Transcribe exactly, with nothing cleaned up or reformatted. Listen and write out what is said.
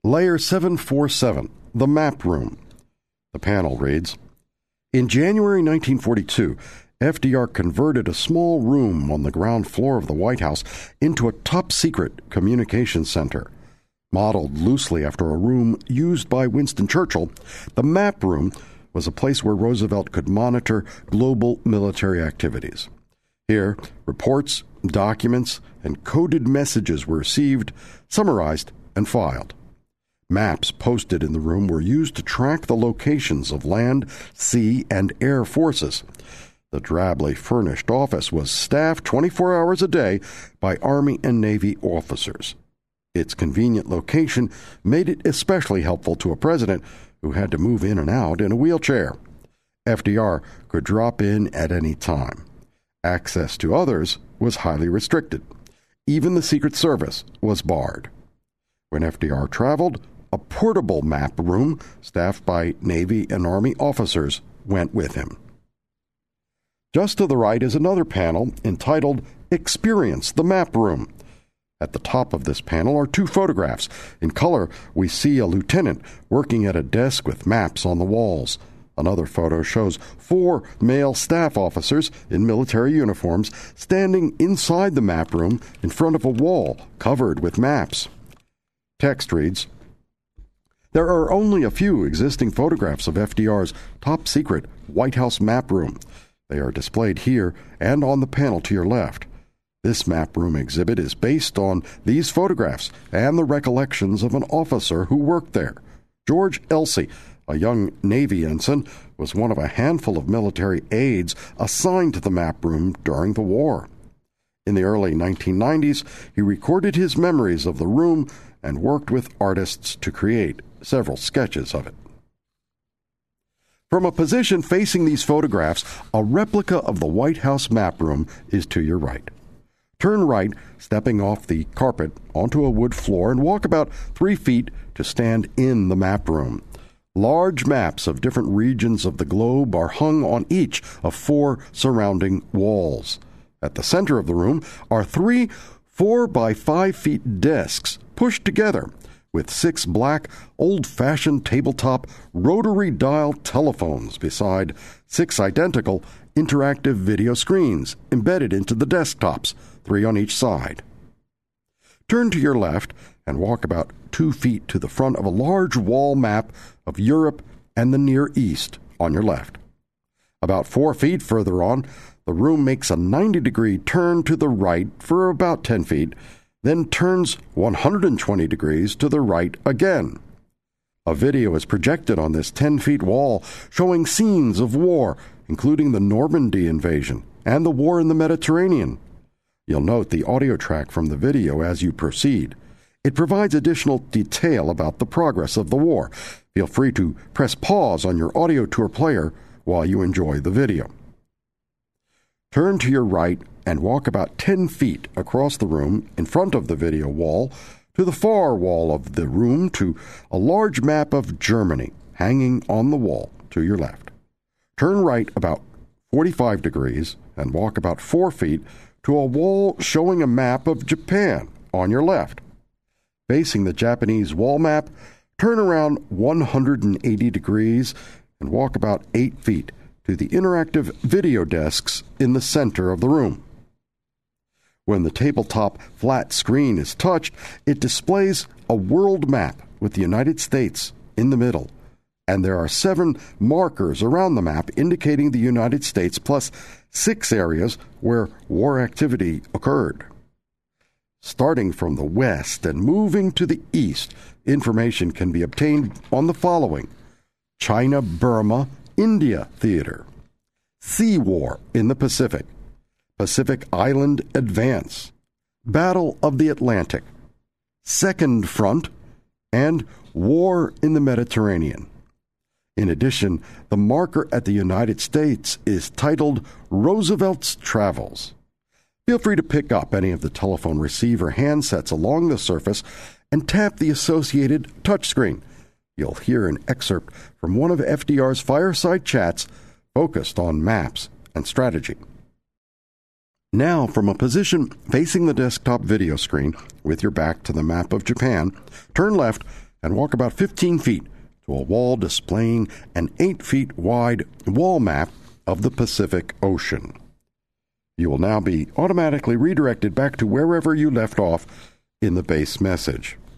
Layer seven forty-seven, the Map Room. The panel reads, in January nineteen forty-two, F D R converted a small room on the ground floor of the White House into a top-secret communications center. Modeled loosely after a room used by Winston Churchill, the Map Room was a place where Roosevelt could monitor global military activities. Here, reports, documents, and coded messages were received, summarized, and filed. Maps posted in the room were used to track the locations of land, sea, and air forces. The drably furnished office was staffed twenty-four hours a day by Army and Navy officers. Its convenient location made it especially helpful to a president who had to move in and out in a wheelchair. F D R could drop in at any time. Access to others was highly restricted. Even the Secret Service was barred. When F D R traveled, a portable map room staffed by Navy and Army officers went with him. Just to the right is another panel entitled Experience the Map Room. At the top of this panel are two photographs. In color, we see a lieutenant working at a desk with maps on the walls. Another photo shows four male staff officers in military uniforms standing inside the map room in front of a wall covered with maps. Text reads, there are only a few existing photographs of F D R's top-secret White House map room. They are displayed here and on the panel to your left. This map room exhibit is based on these photographs and the recollections of an officer who worked there. George Elsey, a young Navy ensign, was one of a handful of military aides assigned to the map room during the war. In the early nineteen nineties, he recorded his memories of the room and worked with artists to create several sketches of it. From a position facing these photographs, a replica of the White House map room is to your right. Turn right, stepping off the carpet onto a wood floor, and walk about three feet to stand in the map room. Large maps of different regions of the globe are hung on each of four surrounding walls. At the center of the room are three four by five feet desks pushed together with six black, old-fashioned tabletop rotary dial telephones beside six identical interactive video screens embedded into the desktops, three on each side. Turn to your left and walk about two feet to the front of a large wall map of Europe and the Near East on your left. About four feet further on, the room makes a ninety-degree turn to the right for about ten feet, then turns one hundred twenty degrees to the right again. A video is projected on this ten feet wall showing scenes of war, including the Normandy invasion and the war in the Mediterranean. You'll note the audio track from the video as you proceed. It provides additional detail about the progress of the war. Feel free to press pause on your audio tour player while you enjoy the video. Turn to your right and walk about ten feet across the room in front of the video wall to the far wall of the room to a large map of Germany hanging on the wall to your left. Turn right about forty-five degrees and walk about four feet to a wall showing a map of Japan on your left. Facing the Japanese wall map, turn around one hundred eighty degrees and walk about eight feet to the interactive video desks in the center of the room. When the tabletop flat screen is touched, it displays a world map with the United States in the middle, and there are seven markers around the map indicating the United States plus six areas where war activity occurred. Starting from the west and moving to the east, information can be obtained on the following: China-Burma India Theater, Sea War in the Pacific, Pacific Island Advance, Battle of the Atlantic, Second Front, and War in the Mediterranean. In addition, the marker at the United States is titled Roosevelt's Travels. Feel free to pick up any of the telephone receiver handsets along the surface and tap the associated touchscreen. You'll hear an excerpt from one of F D R's fireside chats focused on maps and strategy. Now, from a position facing the desktop video screen with your back to the map of Japan, turn left and walk about fifteen feet to a wall displaying an eight feet wide wall map of the Pacific Ocean. You will now be automatically redirected back to wherever you left off in the base message.